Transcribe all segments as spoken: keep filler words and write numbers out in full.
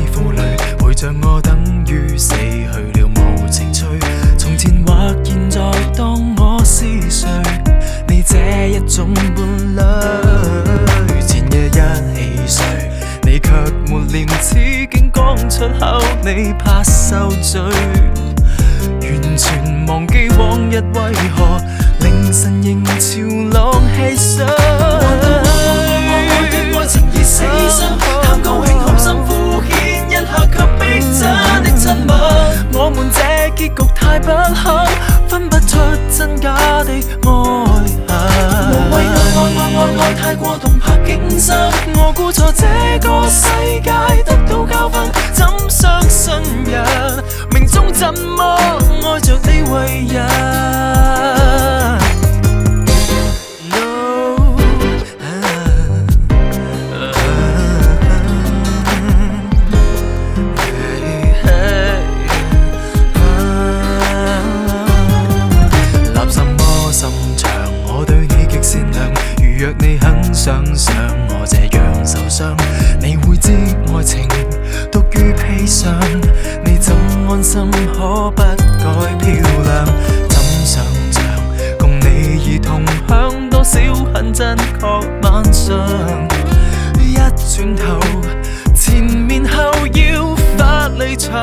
負累，陪着我等於死去了無情趣。從前或現在當我是誰？你這一種伴侶，前夜一起睡，你卻沒廉恥竟講出口，你怕受罪。完全忘記往日為何凌晨仍潮浪戲水。愛情已死傷，貪高興好心敷衍一下，卻逼真的親密。我們這結局太不堪，分不出真假的愛恨。無謂愛愛愛愛愛太過動魄驚心，我估錯這個世界得到教訓，怎相信人？命中怎麼愛着你為人？若你肯想想我這樣受傷，你會知愛情獨於砒霜。你怎安心可不改漂亮？怎想像共你已同享多少很真確晚上？一轉頭前面後要發離場。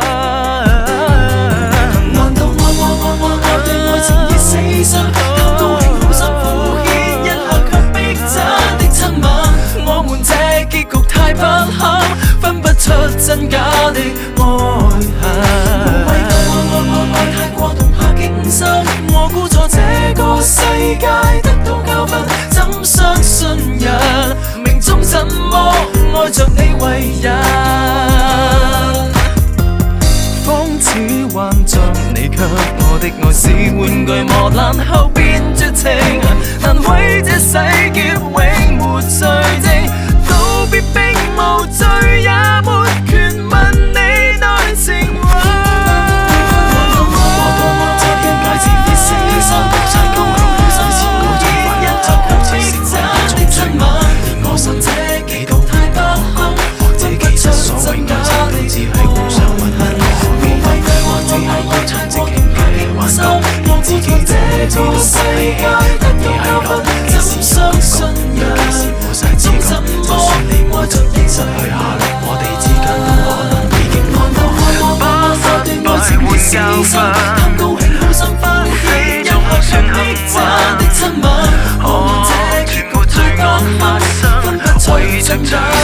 難道愛愛愛愛愛對愛情已死傷？貪高興好心敷衍一下，卻逼真的親吻。我們這結局太不堪，分不出真假的愛恨。無謂愛愛愛愛愛太過動魄驚心，我估錯這個世界得到教訓，怎相信人？命中怎麼愛着你為人？仿似幻象，你給我的愛是玩具，磨爛後變絕情，但為這世劫永沒罪證，道別並無罪，也沒權問你內情話。我多麼這段戒指已死心，太高興好心前我已發一集卻逼真的親吻，連我心這幾度太不堪，或者其實所謂愛情只係互相允許。只係要親戚傾偈玩樂，我自己這個世界得到教訓，怎相信人？怎怎麼愛着你失去下落，我哋之間都可能已經看到把花對愛情已死心，貪高興好心敷衍一下，卻逼真的親吻。我們這結局太不堪，分不出真假。